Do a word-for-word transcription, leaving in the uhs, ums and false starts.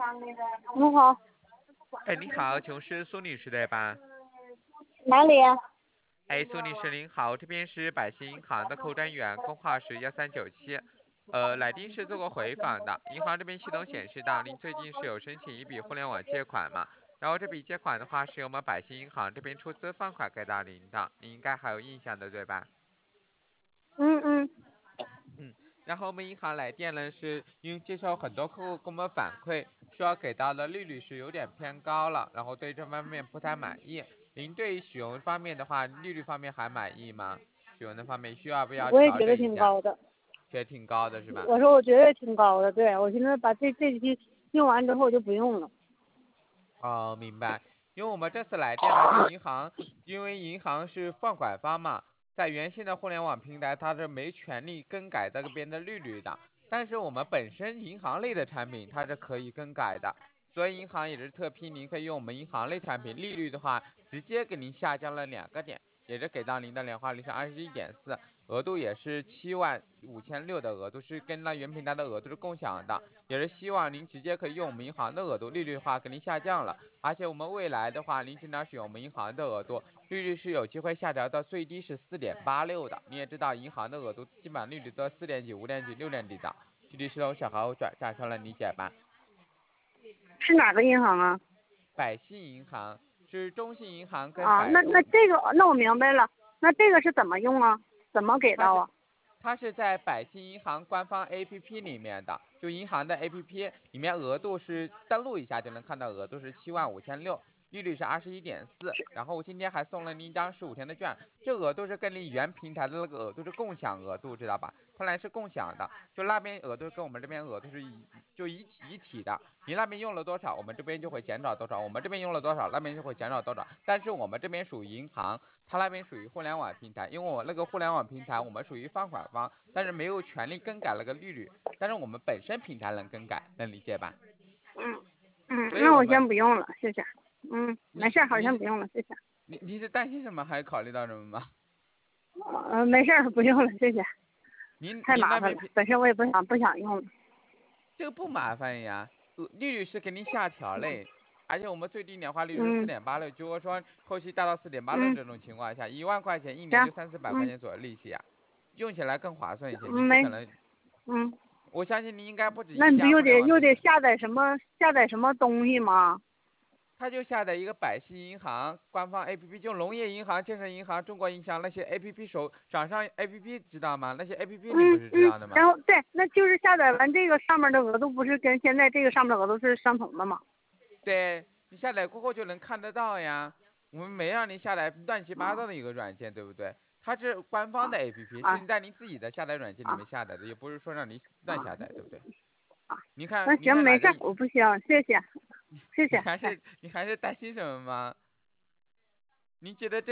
你好， 哎，你好，请问是苏女士对吧？ 哪里呀？ 哎，苏女士您好，这边是百姓银行的客户专员，工号是幺三九七。呃，来电是做过回访的，银行这边系统显示到您最近是有申请一笔互联网借款嘛？然后这笔借款的话是由我们百姓银行这边出资放款给到您的，您应该还有印象的对吧？ 嗯嗯， 嗯，然后我们银行来电呢，是因为接受很多客户给我们反馈，说给到的利率是有点偏高了，然后对这方面不太满意。您对于使用方面的话，利率方面还满意吗？使用的方面需要不要调我也觉得整一下？ 挺高的。 觉得挺高的是吧？ 我说我觉得挺高的，对我现在把这这批用完之后就不用了。 哦，明白。因为我们这次来电呢，是银行，因为银行是放款方嘛，在原先的互联网平台，它是没权利更改这边的利率的。但是我们本身银行类的产品，它是可以更改的，所以银行也是特批，您可以用我们银行类产品，利率的话，直接给您下降了两个点，也是给到您的年化率是二十一点四，额度也是七万五千六的额度，是跟那原平台的额度是共享的，也是希望您直接可以用我们银行的额度，利率的话给您下降了。而且我们未来的话，您经常使用我们银行的额度，利率是有机会下调到最低是四点八六的。你也知道，银行的额度基本上利率都四点几、五点几、六点几的。具体是由小豪转转出来理解吧。 是哪个银行啊？ 百信银行是中信银行跟啊，那那百度， 这个那我明白了，那这个是怎么用啊？怎么给它是到啊？ 它是在百信银行官方 A P P 里面的，就银行的 A P P 里面额度是登录一下就能看到额度是七万五千六，利率是二十一点四，然后我今天还送了您一张十五天的券，这额度是跟你原平台的那个额度是共享额度，知道吧？它俩是共享的，就那边额度跟我们这边额度是一就一体一体的，你那边用了多少，我们这边就会减少多少，我们这边用了多少，那边就会减少多少，但是我们这边属于银行。它那边属于互联网平台，因为我那个互联网平台我们属于放款方，但是没有权利更改那个利率，但是我们本身平台能更改，能理解吧？ 嗯嗯，那我所以我们先不用了，谢谢。嗯，没事儿，好你你是像不用了，谢谢。 你你是担心什么，还考虑到什么吗？ 呃，没事儿，不用了，谢谢。 您太麻烦了， 您那边平本身我也不想不想用了。 这个不麻烦呀，呃利率是给您下调嘞，而且我们最低年化利率是四嗯点八六，如果说后期达到四点八六嗯， 这种情况下，一万块钱一年就行， 三四百块嗯钱左右利息啊，用起来更划算一些。 嗯没您不可能， 嗯， 我相信您应该不止那你不一家互联又得又网平台。 得下载什么下载什么东西吗？ 他就下载一个百信银行官方 A P P，就农业银行、建设银行、中国银行那些 A P P 手掌上 A P P 知道吗？那些 A P P 你不是知嗯嗯， 道的吗？ 然后对，那就是下载完这个上面的额度不是跟现在这个上面的额度是相同的吗？ 对，你下载过后就能看得到呀。我们没让你下载乱七八糟的一个软件，对不对？它是官方的 A P P，是啊你在你自己的下载软件里啊面下载的，也不是说让你乱啊下载，对不对？ 啊， 你看， 那行没事儿， 你看哪个？ 我不行，谢谢谢谢，哎。 你还是你还是担心什么吗？您觉得这？